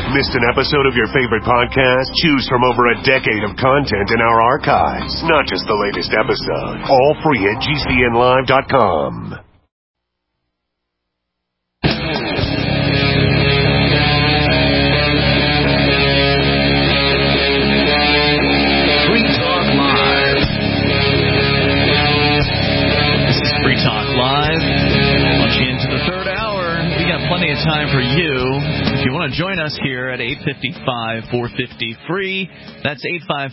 Missed an episode of your favorite podcast? Choose from over a decade of content in our archives, not just the latest episode. All free at GCNlive.com. Plenty of time for you. If you want to join us here at 855-450-FREE, that's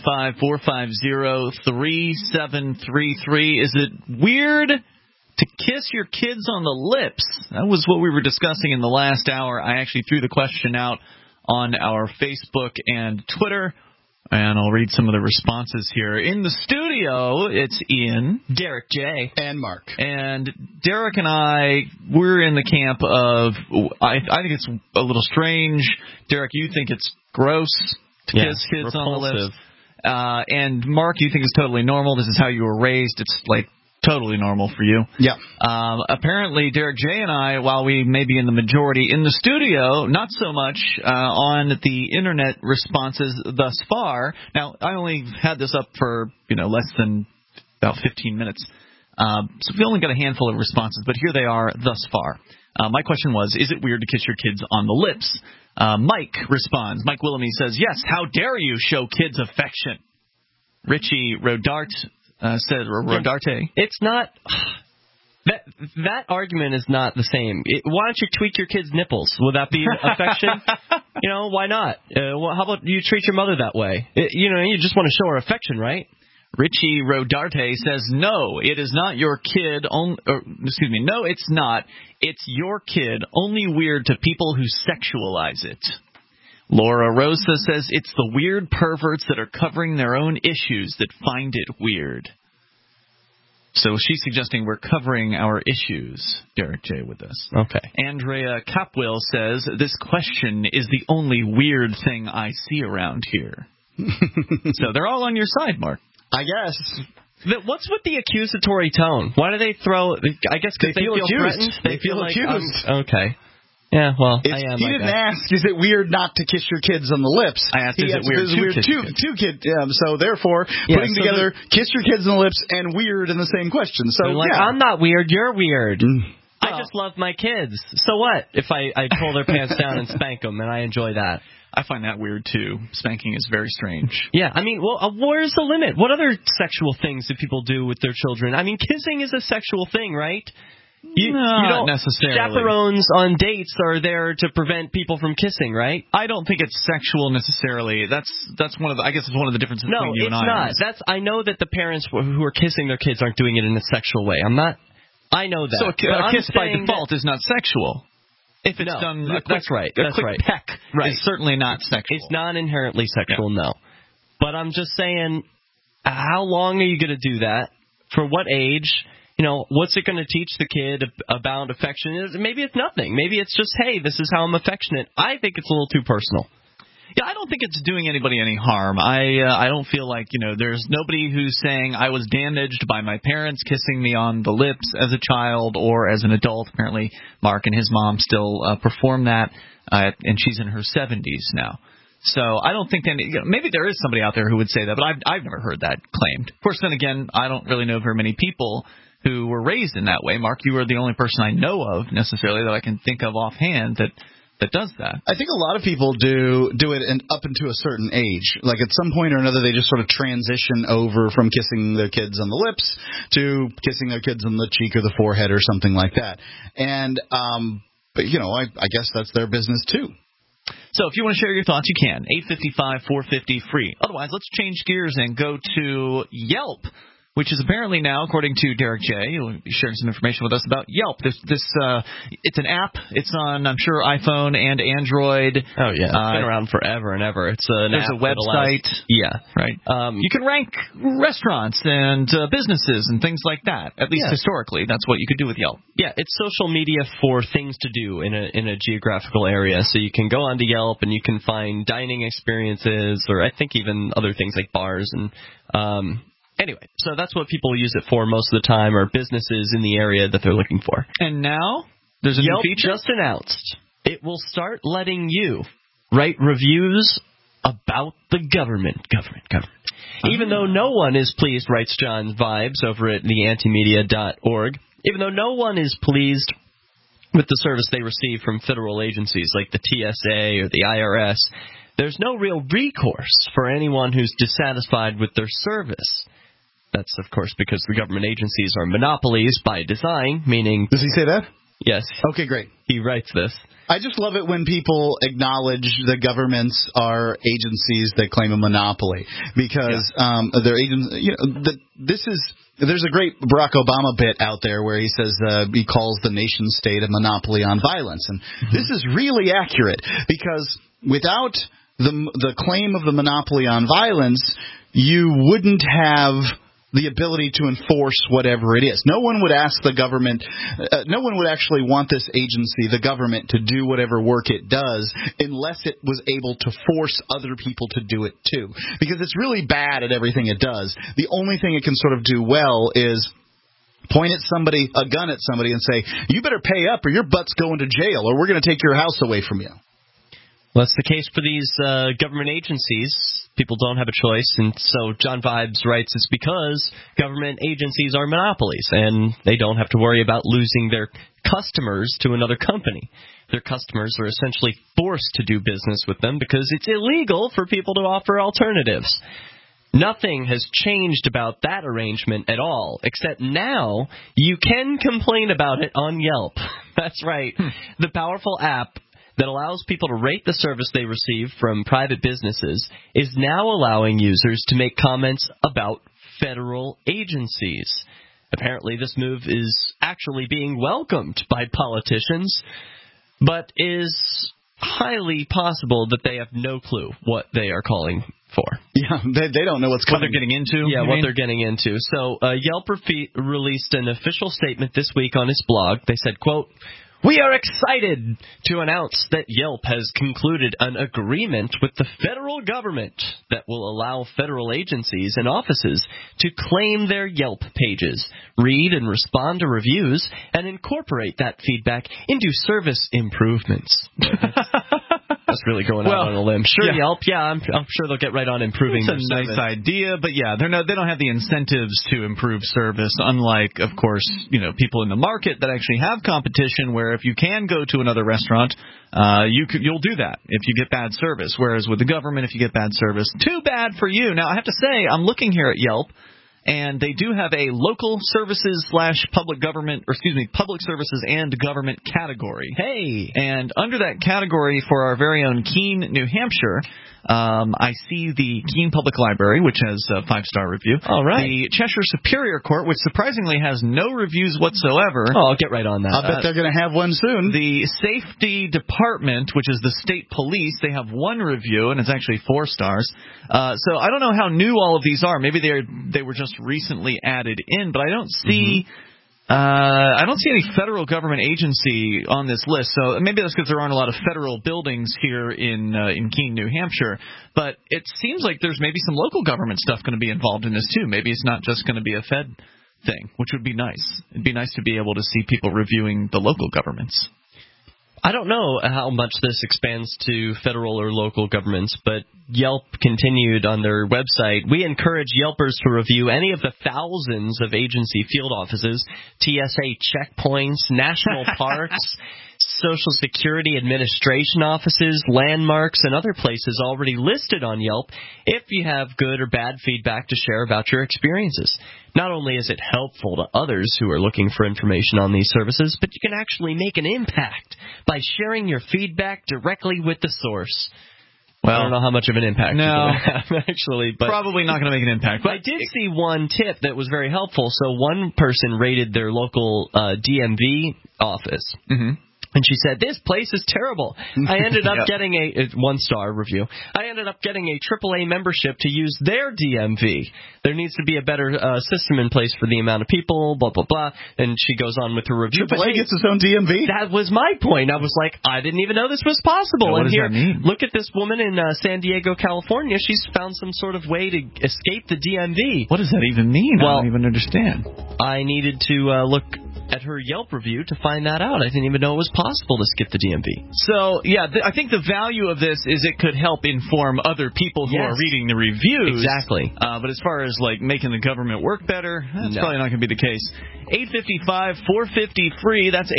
855-450-3733. Is it weird to kiss your kids on the lips? That was what we were discussing in the last hour. I actually threw the question out on our Facebook and Twitter, and I'll read some of the responses here. In the studio, it's Ian, Derek J., and Mark. And Derek and I, we're in the camp of, I think it's a little strange. Derek, you think it's gross to kiss kids repulsive on the lips. And Mark, you think it's totally normal. This is how you were raised. It's like totally normal for you. Yeah. Apparently, Derek J. and I, while we may be in the majority in the studio, not so much on the internet responses thus far. Now, I only had this up for less than about 15 minutes, so we only got a handful of responses. But here they are thus far. My question was: is it weird to kiss your kids on the lips? Mike responds. Mike Willoughby says, "Yes. How dare you show kids affection?" Richie Rodarte. Said Rodarte. It's not that argument is not the same. Why don't you tweak your kids' nipples? Would that be affection? Why not? How about you treat your mother that way? You just want to show her affection, right? Richie Rodarte says, no, it is not your kid. No, it's not. It's your kid. Only weird to people who sexualize it. Laura Rosa says it's the weird perverts that are covering their own issues that find it weird. So she's suggesting we're covering our issues, Derek J. with this. Okay. Andrea Capwell says this question is the only weird thing I see around here. So they're all on your side, Mark. I guess. What's with the accusatory tone? Why do they throw... I guess because they feel threatened? They feel accused. Okay. Yeah, well, he didn't ask, is it weird not to kiss your kids on the lips? I asked, is it weird to kiss two kids? So, therefore, putting together kiss your kids on the lips and weird in the same question. So, I'm not weird, you're weird. I just love my kids. So what if I pull their pants down and spank them, and I enjoy that? I find that weird, too. Spanking is very strange. Yeah, I mean, where's the limit? What other sexual things do people do with their children? I mean, kissing is a sexual thing, right? Not necessarily. Chaperones on dates are there to prevent people from kissing, right? I don't think it's sexual necessarily. That's one of the, I guess it's one of the differences between you and I. No, it's not. I know that the parents who are kissing their kids aren't doing it in a sexual way. I know that. So a kiss by default is not sexual. If it's done, that's right. A quick peck is certainly not sexual. It's not inherently sexual, no. But I'm just saying, how long are you going to do that? For what age? What's it going to teach the kid about affection? Maybe it's nothing. Maybe it's just, hey, this is how I'm affectionate. I think it's a little too personal. Yeah, I don't think it's doing anybody any harm. I don't feel like, there's nobody who's saying I was damaged by my parents kissing me on the lips as a child or as an adult. Apparently, Mark and his mom still perform that, and she's in her 70s now. So I don't think maybe there is somebody out there who would say that, but I've never heard that claimed. Of course, then again, I don't really know very many people who were raised in that way. Mark, you are the only person I know of necessarily that I can think of offhand that does that. I think a lot of people do it up into a certain age. Like at some point or another, they just sort of transition over from kissing their kids on the lips to kissing their kids on the cheek or the forehead or something like that. And, but I guess that's their business too. So if you want to share your thoughts, you can. 855-450-FREE. Otherwise, let's change gears and go to Yelp, which is apparently now, according to Derek J., he'll be sharing some information with us about Yelp. It's an app. It's on, I'm sure, iPhone and Android. Oh, yeah. It's been around forever and ever. There's a website. Yeah. Right. You can rank restaurants and businesses and things like that. At least historically, that's what you could do with Yelp. Yeah, it's social media for things to do in a geographical area. So you can go onto Yelp and you can find dining experiences, or I think even other things like bars and anyway, so that's what people use it for most of the time, or businesses in the area that they're looking for. And now there's a Yelp new feature? Just announced it will start letting you write reviews about the government. Even though no one is pleased, writes John Vibes over at theantimedia.org, even though no one is pleased with the service they receive from federal agencies like the TSA or the IRS, there's no real recourse for anyone who's dissatisfied with their service. That's, of course, because the government agencies are monopolies by design, meaning... Does he say that? Yes. Okay, great. He writes this. I just love it when people acknowledge the governments are agencies that claim a monopoly, because they're agents. There's a great Barack Obama bit out there where he says he calls the nation state a monopoly on violence, and this is really accurate, because without the claim of the monopoly on violence, you wouldn't have the ability to enforce whatever it is. No one would ask the government, no one would actually want this agency, the government, to do whatever work it does unless it was able to force other people to do it too. Because it's really bad at everything it does. The only thing it can sort of do well is point at somebody, a gun at somebody, and say, you better pay up or your butt's going to jail, or we're going to take your house away from you. Well, that's the case for these government agencies. People don't have a choice, and so John Vibes writes it's because government agencies are monopolies, and they don't have to worry about losing their customers to another company. Their customers are essentially forced to do business with them because it's illegal for people to offer alternatives. Nothing has changed about that arrangement at all, except now you can complain about it on Yelp. That's right. The powerful app that allows people to rate the service they receive from private businesses is now allowing users to make comments about federal agencies. Apparently, this move is actually being welcomed by politicians, but is highly possible that they have no clue what they are calling for. Yeah, they don't know what's coming. What they're getting into? Yeah, what they're getting into. So Yelp released an official statement this week on its blog. They said, quote, "We are excited to announce that Yelp has concluded an agreement with the federal government that will allow federal agencies and offices to claim their Yelp pages, read and respond to reviews, and incorporate that feedback into service improvements." That's really going out on a limb. Sure, yeah. Yelp, I'm sure they'll get right on improving their service. It's a nice idea, but they don't have the incentives to improve service, unlike, of course, people in the market that actually have competition where if you can go to another restaurant, you'll do that if you get bad service. Whereas with the government, if you get bad service, too bad for you. Now, I have to say, I'm looking here at Yelp, and they do have a local services / public services and government category. Hey! And under that category for our very own Keene, New Hampshire, I see the Keene Public Library, which has a 5-star review. All right. The Cheshire Superior Court, which surprisingly has no reviews whatsoever. Oh, I'll get right on that. I bet they're going to have one soon. The Safety Department, which is the state police, they have 1 review, and it's actually 4 stars. So I don't know how new all of these are. Maybe they were just recently added in, but I don't see... I don't see any federal government agency on this list, so maybe that's because there aren't a lot of federal buildings here in Keene, New Hampshire. But it seems like there's maybe some local government stuff going to be involved in this too. Maybe it's not just going to be a Fed thing, which would be nice. It'd be nice to be able to see people reviewing the local governments. I don't know how much this expands to federal or local governments, but Yelp continued on their website. "We encourage Yelpers to review any of the thousands of agency field offices, TSA checkpoints, national parks, Social Security Administration offices, landmarks, and other places already listed on Yelp if you have good or bad feedback to share about your experiences. Not only is it helpful to others who are looking for information on these services, but you can actually make an impact by sharing your feedback directly with the source." Well, I don't know how much of an impact it's going to have, actually. But probably not going to make an impact. But I did see one tip that was very helpful. So one person rated their local DMV office. Mm-hmm. And she said, "This place is terrible. I ended up getting a 1-star review. I ended up getting a AAA membership to use their DMV. There needs to be a better system in place for the amount of people, blah, blah, blah." And she goes on with her review. AAA gets its own DMV? That was my point. I was like, I didn't even know this was possible. What does that mean? Look at this woman in San Diego, California. She's found some sort of way to escape the DMV. What does that even mean? I don't even understand. I needed to look at her Yelp review to find that out. I didn't even know it was possible to skip the DMV. So, yeah, I think the value of this is it could help inform other people who are reading the reviews. Exactly. But as far as, like, making the government work better, that's probably not going to be the case. 855-450-FREE. That's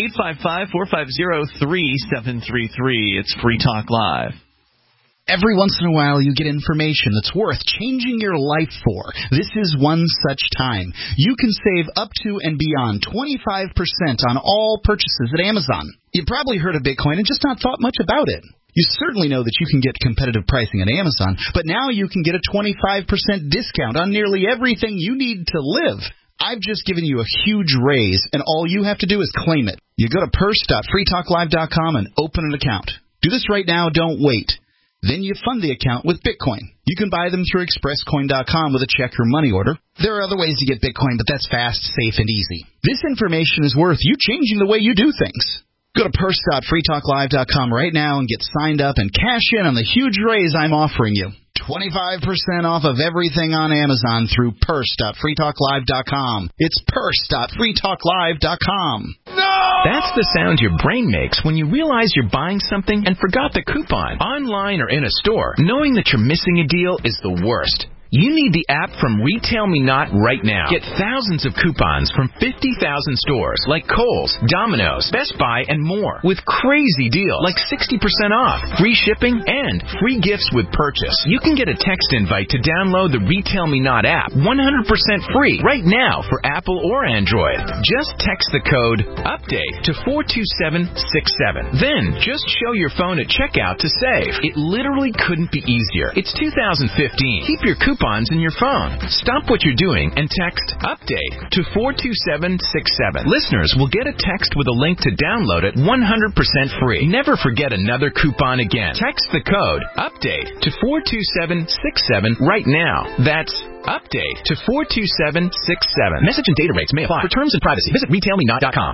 855-450-3733. It's Free Talk Live. Every once in a while, you get information that's worth changing your life for. This is one such time. You can save up to and beyond 25% on all purchases at Amazon. You probably heard of Bitcoin and just not thought much about it. You certainly know that you can get competitive pricing at Amazon, but now you can get a 25% discount on nearly everything you need to live. I've just given you a huge raise, and all you have to do is claim it. You go to purse.freetalklive.com and open an account. Do this right now. Don't wait. Then you fund the account with Bitcoin. You can buy them through expresscoin.com with a check or money order. There are other ways to get Bitcoin, but that's fast, safe, and easy. This information is worth you changing the way you do things. Go to purse.freetalklive.com right now and get signed up and cash in on the huge raise I'm offering you. 25% off of everything on Amazon through purse.freetalklive.com. It's purse.freetalklive.com. No! That's the sound your brain makes when you realize you're buying something and forgot the coupon. Online or in a store, knowing that you're missing a deal is the worst. You need the app from Retail Me Not right now. Get thousands of coupons from 50,000 stores like Kohl's, Domino's, Best Buy, and more with crazy deals like 60% off, free shipping, and free gifts with purchase. You can get a text invite to download the Retail Me Not app 100% free right now for Apple or Android. Just text the code UPDATE to 42767. Then just show your phone at checkout to save. It literally couldn't be easier. It's 2015. Keep your coupons in your phone. Stop what you're doing and text UPDATE to 42767. Listeners will get a text with a link to download it 100% free. Never forget another coupon again. Text the code UPDATE to 42767 right now. That's UPDATE to 42767. Message and data rates may apply. For terms and privacy, visit retailmenot.com.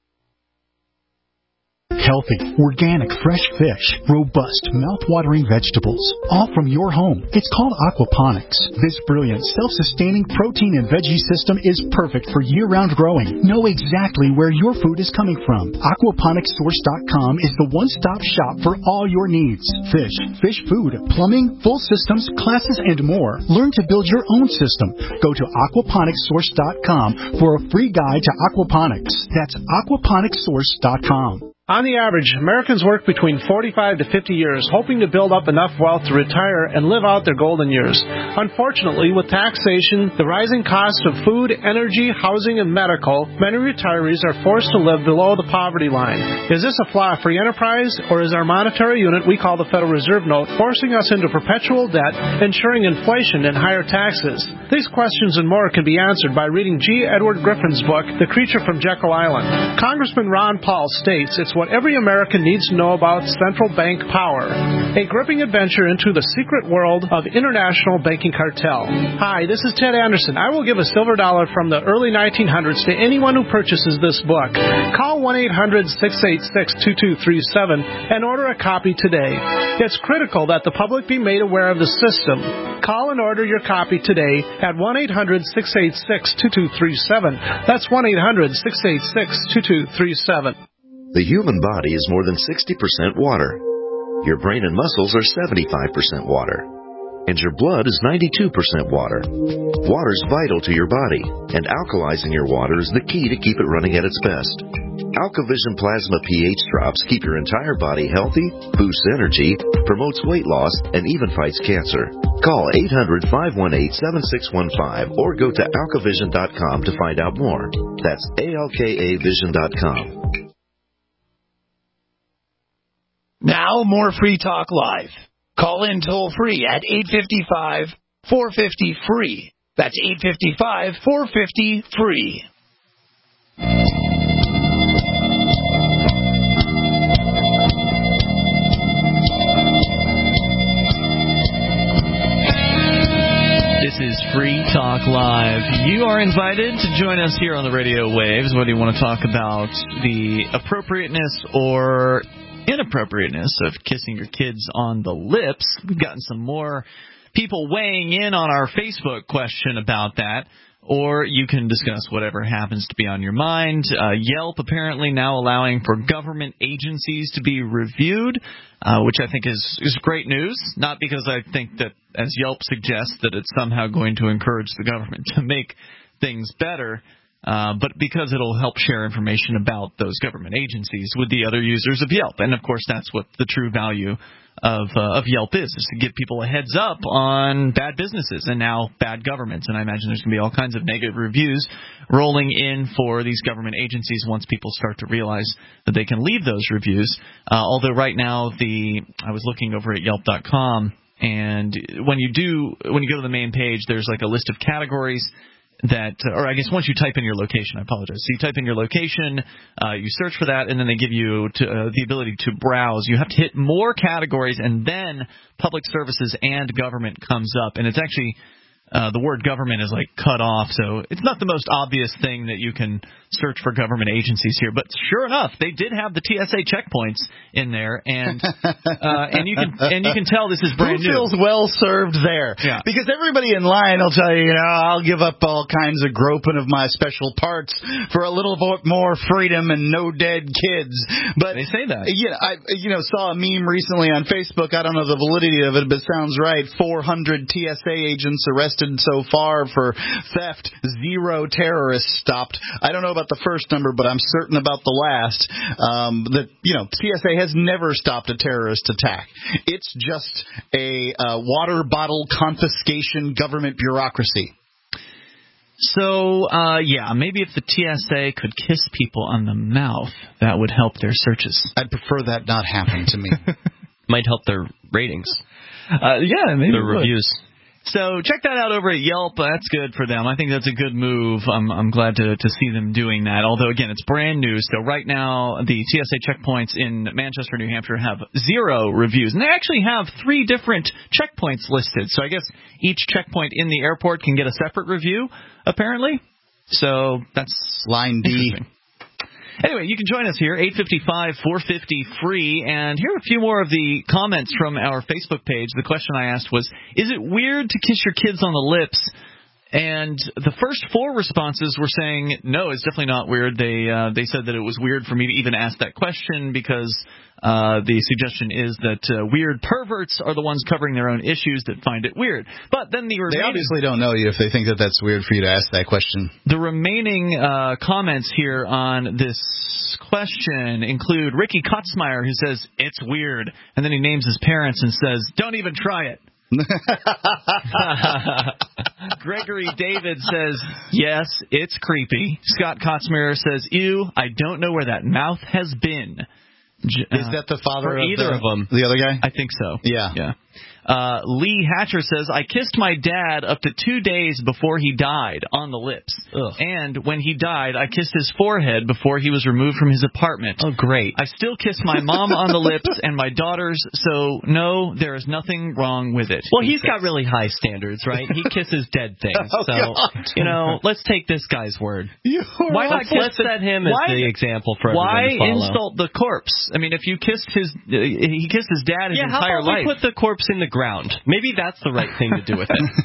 Healthy, organic, fresh fish, robust, mouth-watering vegetables, all from your home. It's called aquaponics. This brilliant, self-sustaining protein and veggie system is perfect for year-round growing. Know exactly where your food is coming from. Aquaponicssource.com is the one-stop shop for all your needs. Fish, fish food, plumbing, full systems, classes, and more. Learn to build your own system. Go to aquaponicssource.com for a free guide to aquaponics. That's aquaponicssource.com. On the average, Americans work between 45 to 50 years, hoping to build up enough wealth to retire and live out their golden years. Unfortunately, with taxation, the rising cost of food, energy, housing, and medical, many retirees are forced to live below the poverty line. Is this a flaw free enterprise, or is our monetary unit we call the Federal Reserve Note forcing us into perpetual debt, ensuring inflation and higher taxes? These questions and more can be answered by reading G. Edward Griffin's book, The Creature from Jekyll Island. Congressman Ron Paul states it's what every American needs to know about central bank power. A gripping adventure into the secret world of international banking cartel. Hi, this is Ted Anderson. I will give a silver dollar from the early 1900s to anyone who purchases this book. Call 1-800-686-2237 and order a copy today. It's critical that the public be made aware of the system. Call and order your copy today at 1-800-686-2237. That's 1-800-686-2237. The human body is more than 60% water. Your brain and muscles are 75% water. And your blood is 92% water. Water is vital to your body, and alkalizing your water is the key to keep it running at its best. AlkaVision Plasma pH drops keep your entire body healthy, boosts energy, promotes weight loss, and even fights cancer. Call 800-518-7615 or go to alkavision.com to find out more. That's ALKAvision.com. Now, more Free Talk Live. Call in toll-free at 855-450-FREE. That's 855-450-FREE. This is Free Talk Live. You are invited to join us here on the radio waves, whether you want to talk about the appropriateness or inappropriateness of kissing your kids on the lips. We've gotten some more people weighing in on our Facebook question about that. or you can discuss whatever happens to be on your mind. Yelp apparently now allowing for government agencies to be reviewed, which I think is great news, not because I think that, as Yelp suggests, that it's somehow going to encourage the government to make things better, but because it'll help share information about those government agencies with the other users of Yelp. And, of course, that's what the true value of Yelp is to give people a heads up on bad businesses and now bad governments. And I imagine there's going to be all kinds of negative reviews rolling in for these government agencies once people start to realize that they can leave those reviews. Although right now I was looking over at Yelp.com, and when you go to the main page, there's like a list of categories that, or I guess once you type in your location, I apologize. So you type in your location, you search for that, and then they give you the ability to browse. You have to hit more categories, and then public services and government comes up. And it's actually the word government is like cut off, so it's not the most obvious thing that you can search for government agencies here. But sure enough, they did have the TSA checkpoints in there, and you can tell this is brand new. Who feels well served there? Yeah. Because everybody in line will tell you, I'll give up all kinds of groping of my special parts for a little bit more freedom and no dead kids. But they say that. Yeah, I saw a meme recently on Facebook. I don't know the validity of it, but it sounds right. 400 TSA agents arrested so far for theft. 0 terrorists stopped. I don't know about the first number, but I'm certain about the last. TSA has never stopped a terrorist attack. It's just a water bottle confiscation government bureaucracy. So, maybe if the TSA could kiss people on the mouth, that would help their searches. I'd prefer that not happen to me. Might help their ratings. Maybe their reviews. So check that out over at Yelp. That's good for them. I think that's a good move. I'm glad to see them doing that. Although, again, it's brand new. So right now, the TSA checkpoints in Manchester, New Hampshire have 0 reviews. And they actually have 3 different checkpoints listed. So I guess each checkpoint in the airport can get a separate review, apparently. So that's Line D. Anyway, you can join us here, 855-450-FREE, and here are a few more of the comments from our Facebook page. The question I asked was, is it weird to kiss your kids on the lips? And the first 4 responses were saying, no, it's definitely not weird. They said that it was weird for me to even ask that question because the suggestion is that weird perverts are the ones covering their own issues that find it weird. But then they obviously don't know you if they think that that's weird for you to ask that question. The remaining comments here on this question include Ricky Kotzmeyer, who says, it's weird. And then he names his parents and says, don't even try it. Gregory David says, yes, it's creepy. Scott Kotzmeyer says, ew, I don't know where that mouth has been. Is that the father of either of them? The other guy? I think so. Yeah. Lee Hatcher says, I kissed my dad up to 2 days before he died on the lips. Ugh. And when he died, I kissed his forehead before he was removed from his apartment. Oh, great. I still kiss my mom on the lips and my daughters, so no, there is nothing wrong with it. Well, he's got really high standards, right? He kisses dead things. Let's take this guy's word. Why not let's set him as the example for everyone to follow. Why insult the corpse? I mean, if you kissed he kissed his dad his entire life. How about we put the corpse in the ground? Maybe that's the right thing to do with it.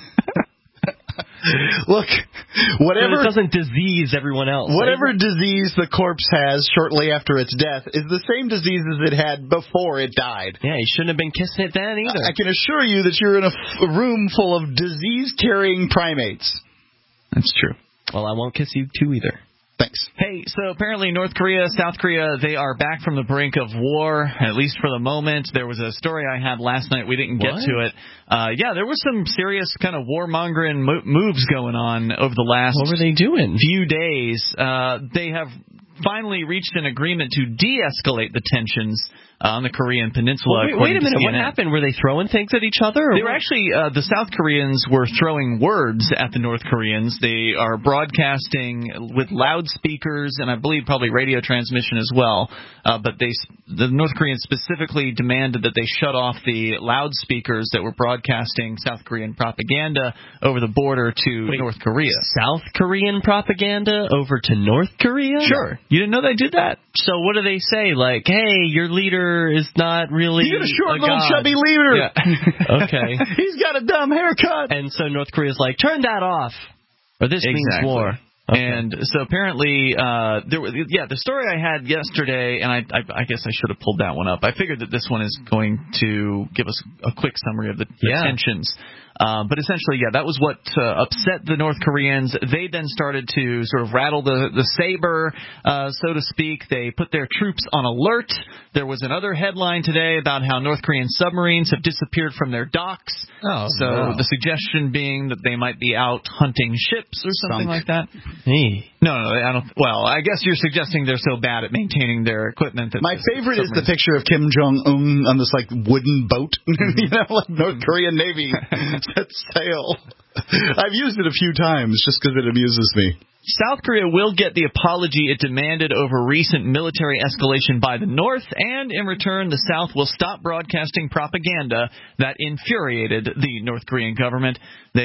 Look, whatever, so it doesn't disease everyone else. Whatever disease the corpse has shortly after its death is the same disease as it had before it died. Yeah, you shouldn't have been kissing it then either. I can assure you that you're in a room full of disease-carrying primates. That's true. Well, I won't kiss you too either. Thanks. Hey, so apparently North Korea, South Korea, they are back from the brink of war, at least for the moment. There was a story I had last night. We didn't get to it. There was some serious kind of warmongering moves going on over the last What were they doing? few days. They have finally reached an agreement to de-escalate the tensions on the Korean Peninsula. Wait a minute. What happened? Were they throwing things at each other? They were actually, the South Koreans were throwing words at the North Koreans. They are broadcasting with loudspeakers and I believe probably radio transmission as well. But the North Koreans specifically demanded that they shut off the loudspeakers that were broadcasting South Korean propaganda over the border to North Korea. South Korean propaganda over to North Korea? Sure. You didn't know they did that? So what do they say? Like, hey, your leader is not really He's got a short little god. chubby leader. Yeah. Okay. He's got a dumb haircut. And so North Korea's like, turn that off. Or this means war. Okay. And so apparently, the story I had yesterday, and I guess I should have pulled that one up. I figured that this one is going to give us a quick summary of the tensions. But essentially, that was what upset the North Koreans. They then started to sort of rattle the saber, so to speak. They put their troops on alert. There was another headline today about how North Korean submarines have disappeared from their docks. The suggestion being that they might be out hunting ships or something like that. Hey. No, I don't. Well, I guess you're suggesting they're so bad at maintaining their equipment. My favorite is the picture of Kim Jong-un on this wooden boat, like North Korean Navy set sail. I've used it a few times just because it amuses me. South Korea will get the apology it demanded over recent military escalation by the North, and in return, the South will stop broadcasting propaganda that infuriated the North Korean government.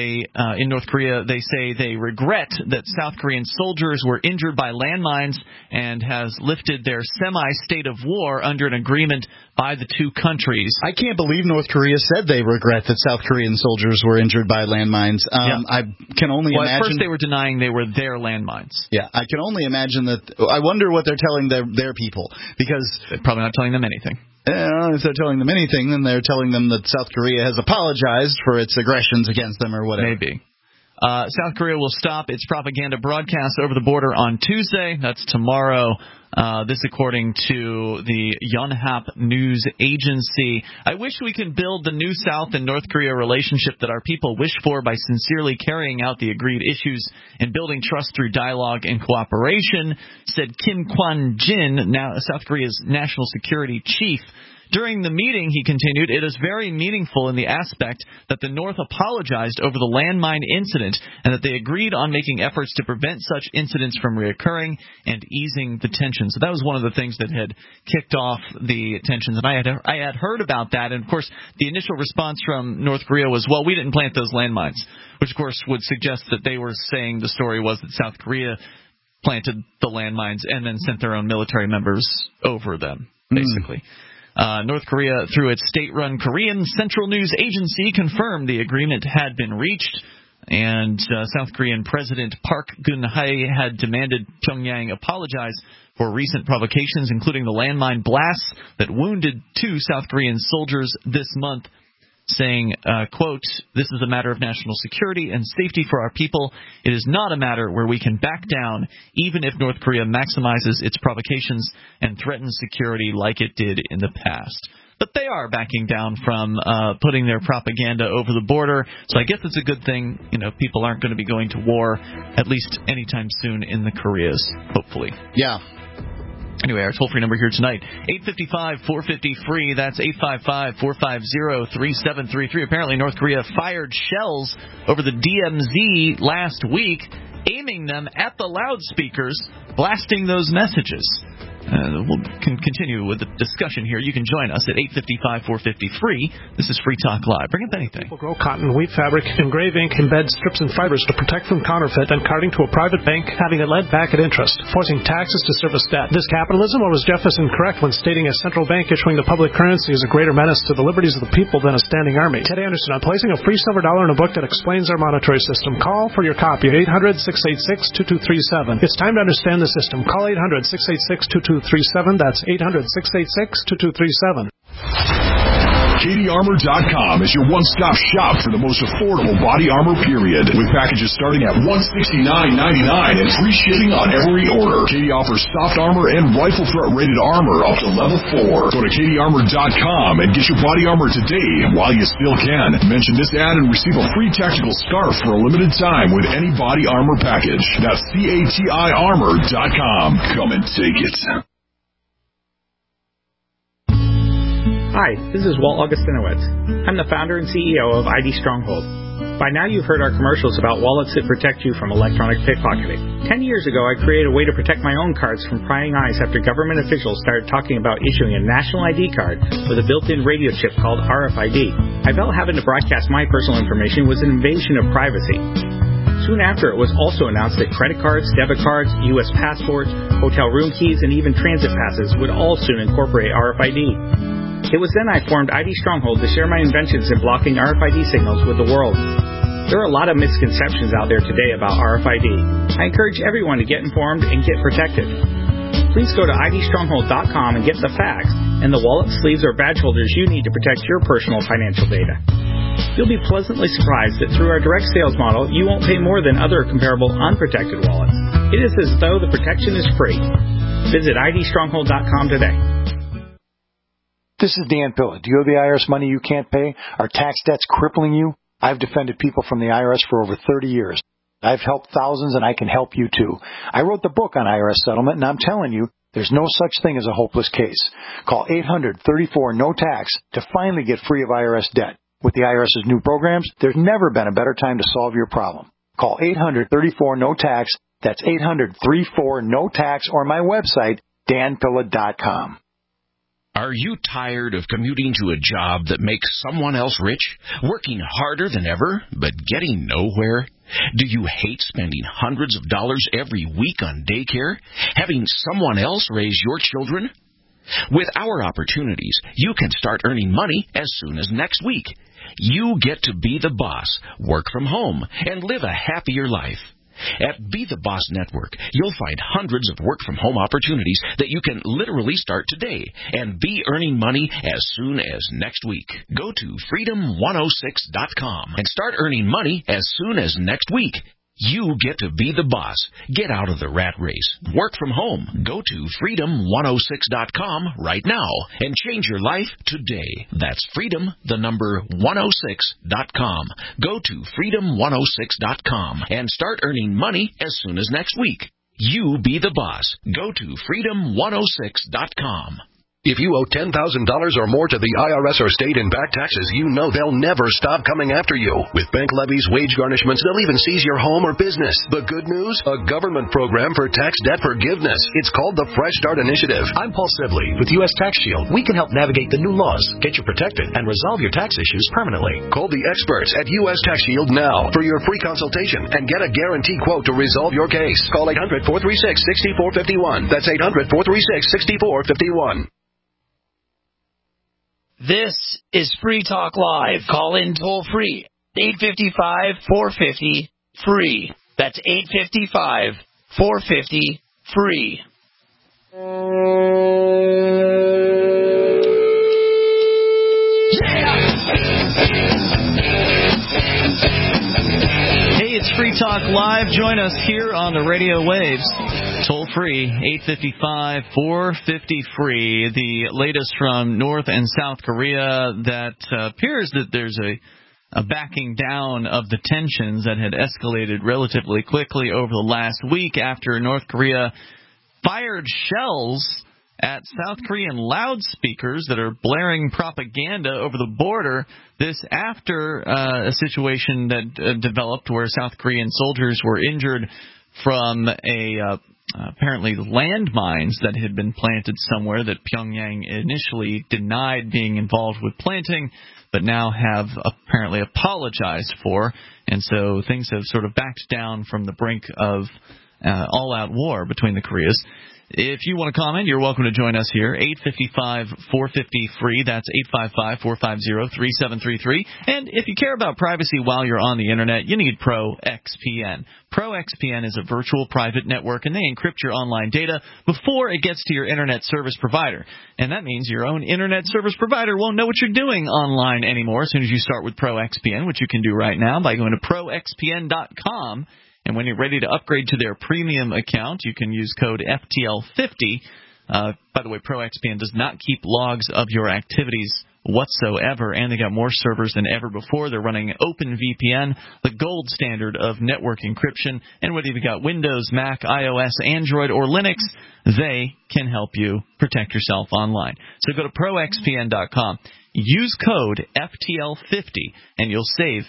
In North Korea, they say they regret that South Korean soldiers were injured by landmines and has lifted their semi-state of war under an agreement by the two countries. I can't believe North Korea said they regret that South Korean soldiers were injured by landmines. I can only imagine. At first they were denying they were their landmines. Yeah, I can only imagine that. I wonder what they're telling their people, because they're probably not telling them anything. If they're telling them anything, then they're telling them that South Korea has apologized for its aggressions against them or whatever. Maybe. South Korea will stop its propaganda broadcast over the border on Tuesday. That's tomorrow. This according to the Yonhap News Agency. I wish we could build the new South and North Korea relationship that our people wish for by sincerely carrying out the agreed issues and building trust through dialogue and cooperation, said Kim Kwan-jin, now South Korea's national security chief. During the meeting, he continued, it is very meaningful in the aspect that the North apologized over the landmine incident and that they agreed on making efforts to prevent such incidents from reoccurring and easing the tensions. So that was one of the things that had kicked off the tensions. And I had heard about that. And, of course, the initial response from North Korea was, well, we didn't plant those landmines, which, of course, would suggest that they were saying the story was that South Korea planted the landmines and then sent their own military members over them, basically. North Korea, through its state-run Korean Central News Agency, confirmed the agreement had been reached, and South Korean President Park Geun-hye had demanded Pyongyang apologize for recent provocations, including the landmine blasts that wounded 2 South Korean soldiers this month, saying, quote, this is a matter of national security and safety for our people. It is not a matter where we can back down, even if North Korea maximizes its provocations and threatens security like it did in the past. But they are backing down from putting their propaganda over the border, so I guess it's a good thing. People aren't going to be going to war, at least anytime soon in the Koreas, hopefully. Yeah. Anyway, our toll-free number here tonight, 855-450-FREE. That's 855-450-3733. Apparently, North Korea fired shells over the DMZ last week, aiming them at the loudspeakers, blasting those messages. We'll continue with the discussion here. You can join us at 855-450-FREE. This is Free Talk Live. Bring up anything. People grow cotton, weave fabric, engrave ink, embed strips and fibers to protect from counterfeit and carting to a private bank, having it lent back at interest, forcing taxes to service debt. This capitalism, or was Jefferson correct when stating a central bank issuing the public currency is a greater menace to the liberties of the people than a standing army? Ted Anderson on placing a free silver dollar in a book that explains our monetary system. Call for your copy at 800-686-2237. It's time to understand the system. Call 800-686-2237. That's 800-686-2237. CatieArmor.com is your one-stop shop for the most affordable body armor, period. With packages starting at $169.99 and free shipping on every order. Katie offers soft armor and rifle threat rated armor up to level 4. Go to CatieArmor.com and get your body armor today while you still can. Mention this ad and receive a free tactical scarf for a limited time with any body armor package. That's CatieArmor.com. Come and take it. Hi, this is Walt Augustinowicz. I'm the founder and CEO of ID Stronghold. By now you've heard our commercials about wallets that protect you from electronic pickpocketing. 10 years ago, I created a way to protect my own cards from prying eyes after government officials started talking about issuing a national ID card with a built-in radio chip called RFID. I felt having to broadcast my personal information was an invasion of privacy. Soon after, it was also announced that credit cards, debit cards, U.S. passports, hotel room keys, and even transit passes would all soon incorporate RFID. It was then I formed ID Stronghold to share my inventions in blocking RFID signals with the world. There are a lot of misconceptions out there today about RFID. I encourage everyone to get informed and get protected. Please go to idstronghold.com and get the facts and the wallet, sleeves, or badge holders you need to protect your personal financial data. You'll be pleasantly surprised that through our direct sales model, you won't pay more than other comparable unprotected wallets. It is as though the protection is free. Visit idstronghold.com today. This is Dan Pilla. Do you owe the IRS money you can't pay? Are tax debts crippling you? I've defended people from the IRS for over 30 years. I've helped thousands, and I can help you too. I wrote the book on IRS settlement, and I'm telling you, there's no such thing as a hopeless case. Call 800-34-NO-TAX to finally get free of IRS debt. With the IRS's new programs, there's never been a better time to solve your problem. Call 800-34-NO-TAX. That's 800-34-NO-TAX, or my website, danpilla.com. Are you tired of commuting to a job that makes someone else rich, working harder than ever, but getting nowhere? Do you hate spending hundreds of dollars every week on daycare, having someone else raise your children? With our opportunities, you can start earning money as soon as next week. You get to be the boss, work from home, and live a happier life. At Be the Boss Network, you'll find hundreds of work-from-home opportunities that you can literally start today and be earning money as soon as next week. Go to freedom106.com and start earning money as soon as next week. You get to be the boss. Get out of the rat race. Work from home. Go to freedom106.com right now and change your life today. That's freedom106.com. Go to freedom106.com and start earning money as soon as next week. You be the boss. Go to freedom106.com. If you owe $10,000 or more to the IRS or state in back taxes, you know they'll never stop coming after you. With bank levies, wage garnishments, they'll even seize your home or business. The good news? A government program for tax debt forgiveness. It's called the Fresh Start Initiative. I'm Paul Sibley with U.S. Tax Shield. We can help navigate the new laws, get you protected, and resolve your tax issues permanently. Call the experts at U.S. Tax Shield now for your free consultation and get a guaranteed quote to resolve your case. Call 800-436-6451. That's 800-436-6451. This is Free Talk Live. Call in toll free. 855-450-FREE. That's 855-450-FREE. Hey, it's Free Talk Live. Join us here on the radio waves. Toll free, 855-450-FREE. The latest from North and South Korea that appears that there's a backing down of the tensions that had escalated relatively quickly over the last week after North Korea fired shells at South Korean loudspeakers that are blaring propaganda over the border. This after a situation that developed where South Korean soldiers were injured from apparently landmines that had been planted somewhere that Pyongyang initially denied being involved with planting, but now have apparently apologized for. And so things have sort of backed down from the brink of all-out war between the Koreas. If you want to comment, you're welcome to join us here, 855-450-FREE. That's 855-450-3733. And if you care about privacy while you're on the Internet, you need ProXPN. ProXPN is a virtual private network, and they encrypt your online data before it gets to your Internet service provider. And that means your own Internet service provider won't know what you're doing online anymore as soon as you start with ProXPN, which you can do right now by going to ProXPN.com. And when you're ready to upgrade to their premium account, you can use code FTL50. By the way, ProXPN does not keep logs of your activities whatsoever, and they got more servers than ever before. They're running OpenVPN, the gold standard of network encryption. And whether you've got Windows, Mac, iOS, Android, or Linux, they can help you protect yourself online. So go to ProXPN.com. Use code FTL50, and you'll save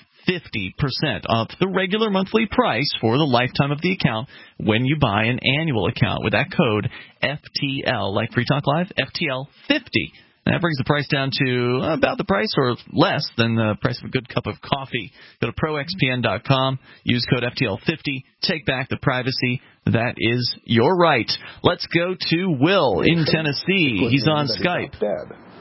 50% off the regular monthly price for the lifetime of the account when you buy an annual account with that code FTL, like Free Talk Live, FTL50. And that brings the price down to about the price or less than the price of a good cup of coffee. Go to ProXPN.com, use code FTL50, take back the privacy. That is your right. Let's go to Will in Tennessee. He's on Skype.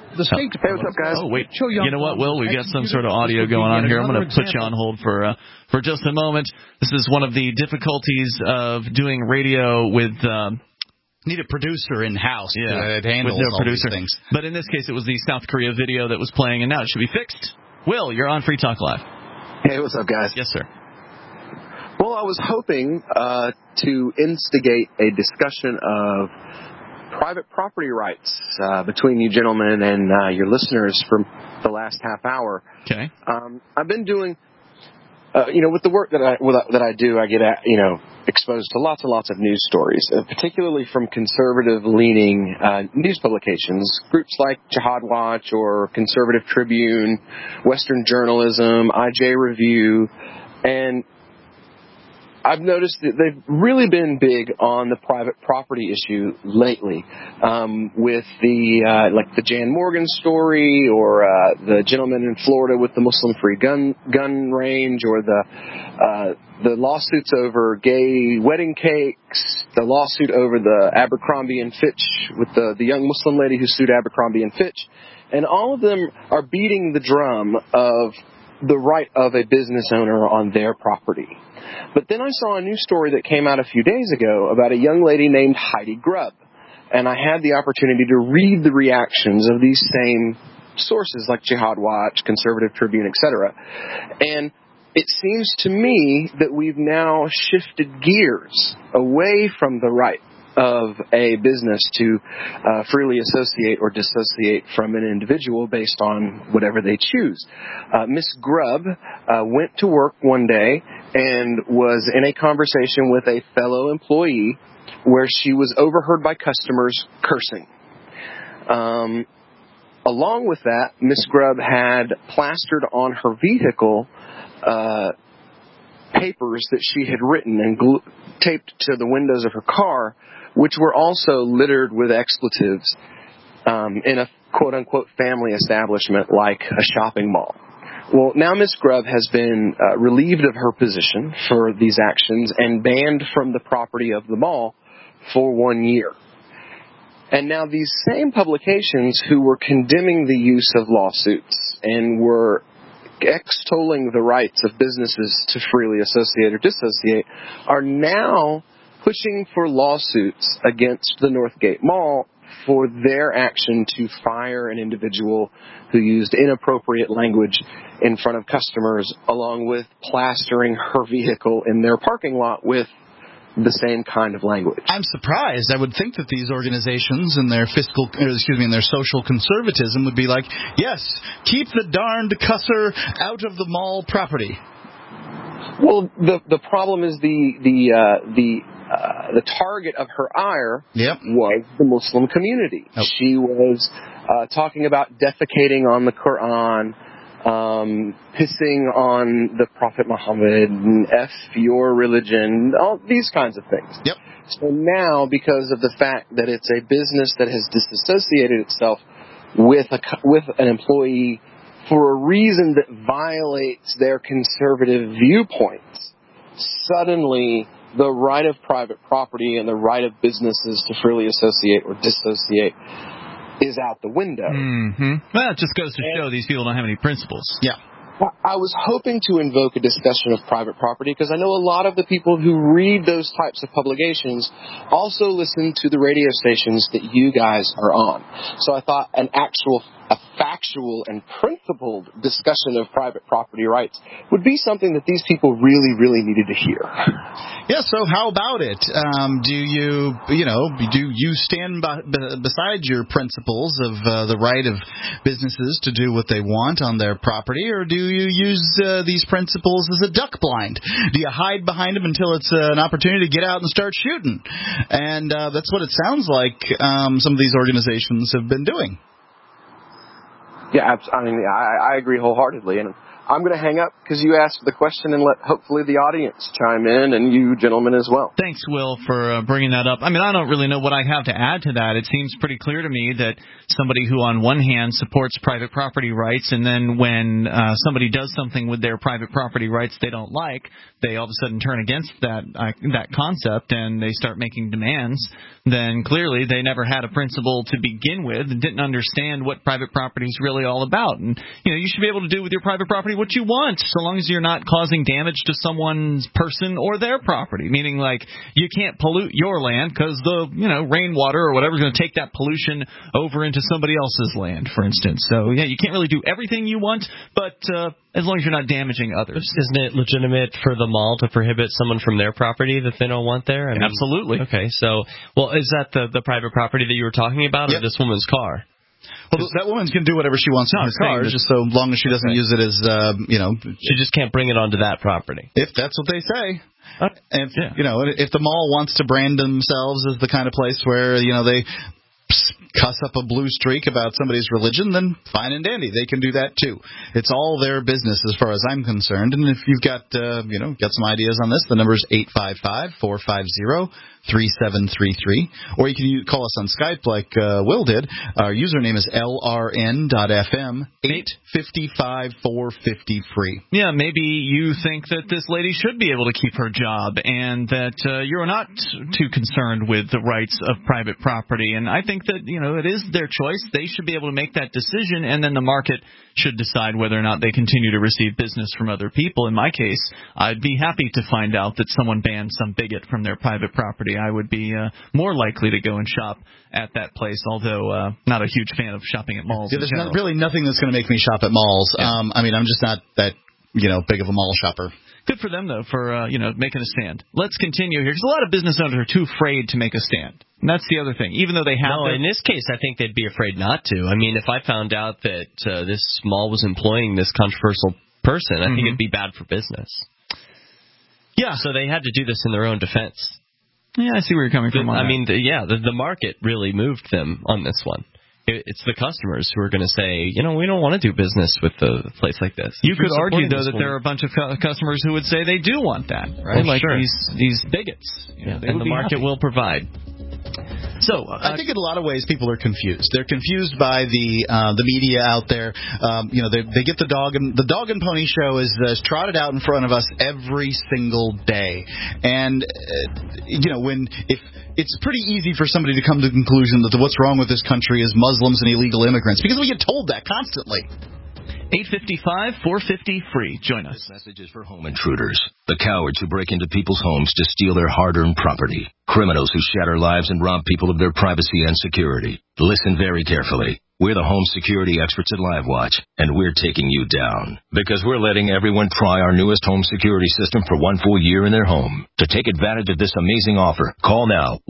The State Department. Hey, what's up, guys? Oh, wait. You know what, Will? We've got some sort of audio going on here. I'm going to put you on hold for just a moment. This is one of the difficulties of doing radio with... need a producer in-house to handle with no all producer. these things. But in this case, it was the South Korea video that was playing, and now it should be fixed. Will, you're on Free Talk Live. Hey, what's up, guys? Yes, sir. Well, I was hoping to instigate a discussion of private property rights between you gentlemen and your listeners for the last half hour. Okay. I've been doing, with the work that I do, I get exposed to lots and lots of news stories, particularly from conservative-leaning news publications, groups like Jihad Watch or Conservative Tribune, Western Journalism, IJ Review, and I've noticed that they've really been big on the private property issue lately, with the Jan Morgan story, or the gentleman in Florida with the Muslim-free gun range, or the lawsuits over gay wedding cakes, the lawsuit over the Abercrombie and Fitch with the young Muslim lady who sued Abercrombie and Fitch, and all of them are beating the drum of the right of a business owner on their property. But then I saw a news story that came out a few days ago about a young lady named Heidi Grubb. And I had the opportunity to read the reactions of these same sources like Jihad Watch, Conservative Tribune, etc. And it seems to me that we've now shifted gears away from the right of a business to freely associate or dissociate from an individual based on whatever they choose. Miss Grubb went to work one day and was in a conversation with a fellow employee where she was overheard by customers cursing. Along with that, Miss Grubb had plastered on her vehicle papers that she had written and taped to the windows of her car, which were also littered with expletives in a quote-unquote family establishment like a shopping mall. Well, now Ms. Grubb has been relieved of her position for these actions and banned from the property of the mall for 1 year. And now these same publications who were condemning the use of lawsuits and were extolling the rights of businesses to freely associate or dissociate are now pushing for lawsuits against the Northgate Mall for their action to fire an individual who used inappropriate language in front of customers, along with plastering her vehicle in their parking lot with the same kind of language. I'm surprised. I would think that these organizations and their and their social conservatism would be like, yes, keep the darned cusser out of the mall property. Well, the problem is the target of her ire was the Muslim community. Oh. She was talking about defecating on the Quran, pissing on the Prophet Muhammad, and F your religion, all these kinds of things. Yep. So now, because of the fact that it's a business that has disassociated itself with an employee for a reason that violates their conservative viewpoints, suddenly the right of private property and the right of businesses to freely associate or dissociate is out the window. Mm-hmm. Well, it just goes to show these people don't have any principles. Yeah. I was hoping to invoke a discussion of private property because I know a lot of the people who read those types of publications also listen to the radio stations that you guys are on. So I thought a factual and principled discussion of private property rights would be something that these people really, really needed to hear. Yeah, so how about it? Do you stand beside your principles of the right of businesses to do what they want on their property, or do you use these principles as a duck blind? Do you hide behind them until it's an opportunity to get out and start shooting? And that's what it sounds like some of these organizations have been doing. Yeah, I agree wholeheartedly, and I'm going to hang up because you asked the question and let hopefully the audience chime in and you gentlemen as well. Thanks, Will, for bringing that up. I mean, I don't really know what I have to add to that. It seems pretty clear to me that somebody who on one hand supports private property rights and then when somebody does something with their private property rights they don't like, they all of a sudden turn against that concept and they start making demands, then clearly they never had a principle to begin with and didn't understand what private property is really all about. And, you should be able to do with your private property what you want, so long as you're not causing damage to someone's person or their property. Meaning, like, you can't pollute your land because the, rainwater or whatever is going to take that pollution over into somebody else's land, for instance. So, yeah, you can't really do everything you want, but as long as you're not damaging others. Isn't it legitimate for the mall to prohibit someone from their property that they don't want there? Absolutely. Okay, so, is that the private property that you were talking about, or this woman's car? Well, that woman's can do whatever she wants in her car, just so long as she doesn't use it as, She just can't bring it onto that property. If that's what they say. And, if the mall wants to brand themselves as the kind of place where, they cuss up a blue streak about somebody's religion, then fine and dandy. They can do that, too. It's all their business as far as I'm concerned. And if you've got, got some ideas on this, the number is 855-450-3733. Or you can call us on Skype like Will did. Our username is LRN.FM, 855-450-FREE. Yeah, maybe you think that this lady should be able to keep her job and that you're not too concerned with the rights of private property. And I think that, it is their choice. They should be able to make that decision, and then the market should decide whether or not they continue to receive business from other people. In my case, I'd be happy to find out that someone banned some bigot from their private property. I would be more likely to go and shop at that place, although not a huge fan of shopping at malls. Yeah, there's really nothing that's going to make me shop at malls. Yeah. I'm just not that big of a mall shopper. Good for them, though, for making a stand. Let's continue here, because a lot of business owners are too afraid to make a stand. And that's the other thing. Even though they have... No, in this case, I think they'd be afraid not to. I mean, if I found out that this mall was employing this controversial person, I think it'd be bad for business. Yeah. So they had to do this in their own defense. Yeah, I see where you're coming from. The market really moved them on this one. It's the customers who are going to say, we don't want to do business with a place like this. You could argue, though, that there are a bunch of customers who would say they do want that, right? These bigots. And the market will provide. So I think in a lot of ways people are confused. They're confused by the media out there. They get the dog and pony show is trotted out in front of us every single day, and if it's pretty easy for somebody to come to the conclusion that what's wrong with this country is Muslims and illegal immigrants, because we get told that constantly. 855-450-FREE. Join us. This message is for home intruders, the cowards who break into people's homes to steal their hard-earned property, criminals who shatter lives and rob people of their privacy and security. Listen very carefully. We're the home security experts at LiveWatch, and we're taking you down because we're letting everyone try our newest home security system for 1 full year in their home. To take advantage of this amazing offer, call now,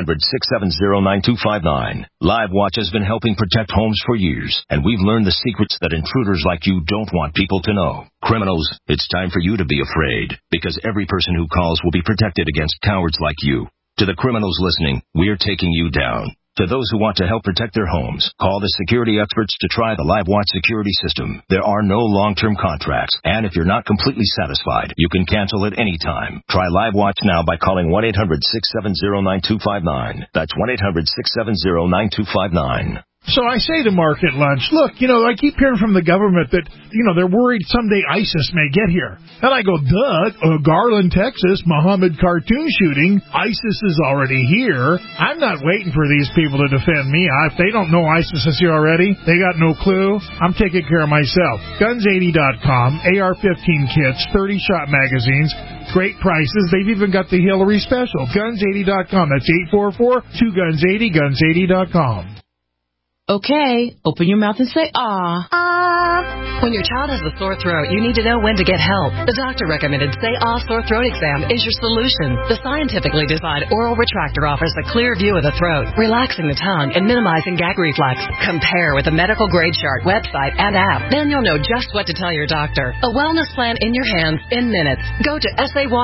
1-800-670-9259. LiveWatch has been helping protect homes for years, and we've learned the secrets that intruders like you don't want people to know. Criminals, it's time for you to be afraid, because every person who calls will be protected against cowards like you. To the criminals listening, we're taking you down. To those who want to help protect their homes, call the security experts to try the LiveWatch security system. There are no long-term contracts, and if you're not completely satisfied, you can cancel at any time. Try LiveWatch now by calling 1-800-670-9259. That's 1-800-670-9259. So I say to Mark at lunch, look, I keep hearing from the government that, they're worried someday ISIS may get here. And I go, Garland, Texas, Muhammad cartoon shooting, ISIS is already here. I'm not waiting for these people to defend me. If they don't know ISIS is here already, they got no clue. I'm taking care of myself. Guns80.com, AR-15 kits, 30-shot magazines, great prices. They've even got the Hillary special. Guns80.com. That's 844-2-GUNS-80, Guns80.com. Okay, open your mouth and say, ah. Ah. When your child has a sore throat, you need to know when to get help. The doctor-recommended Say Ah Sore Throat Exam is your solution. The scientifically designed oral retractor offers a clear view of the throat, relaxing the tongue and minimizing gag reflex. Compare with the medical-grade chart, website, and app. Then you'll know just what to tell your doctor. A wellness plan in your hands in minutes. Go to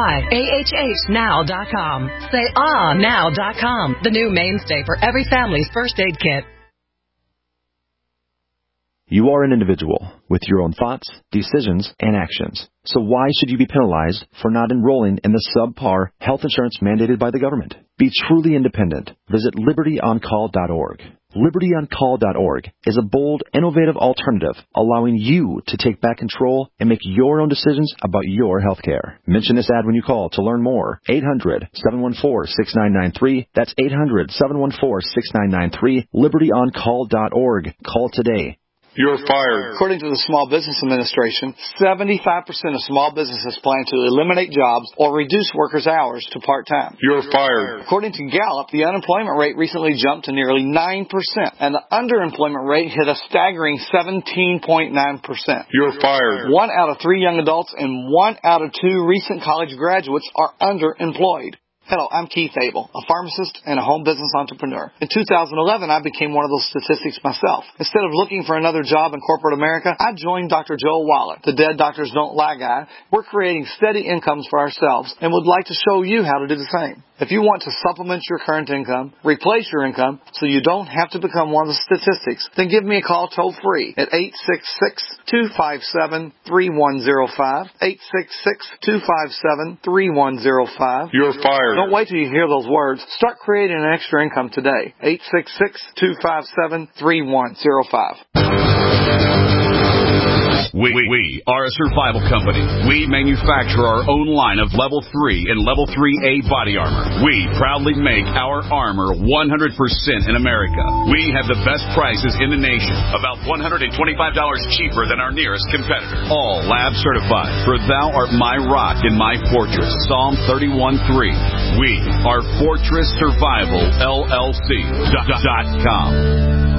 SayAHHNow.com. SayAhNow.com, the new mainstay for every family's first aid kit. You are an individual with your own thoughts, decisions, and actions. So why should you be penalized for not enrolling in the subpar health insurance mandated by the government? Be truly independent. Visit libertyoncall.org. LibertyOnCall.org is a bold, innovative alternative allowing you to take back control and make your own decisions about your health care. Mention this ad when you call to learn more. 800-714-6993. That's 800-714-6993. LibertyOnCall.org. Call today. You're fired. According to the Small Business Administration, 75% of small businesses plan to eliminate jobs or reduce workers' hours to part-time. You're fired. According to Gallup, the unemployment rate recently jumped to nearly 9%, and the underemployment rate hit a staggering 17.9%. You're fired. 1 out of 3 young adults and 1 out of 2 recent college graduates are underemployed. Hello, I'm Keith Abel, a pharmacist and a home business entrepreneur. In 2011, I became one of those statistics myself. Instead of looking for another job in corporate America, I joined Dr. Joel Wallach, the Dead Doctors Don't Lie guy. We're creating steady incomes for ourselves and would like to show you how to do the same. If you want to supplement your current income, replace your income so you don't have to become one of the statistics, then give me a call toll free at 866-257-3105. 866-257-3105. You're fired. Don't wait till you hear those words. Start creating an extra income today. 866-257-3105. We are a survival company. We manufacture our own line of Level 3 and Level 3A body armor. We proudly make our armor 100% in America. We have the best prices in the nation, about $125 cheaper than our nearest competitor. All lab certified, for thou art my rock and my fortress. Psalm 31:3. We are Fortress Survival LLC.com.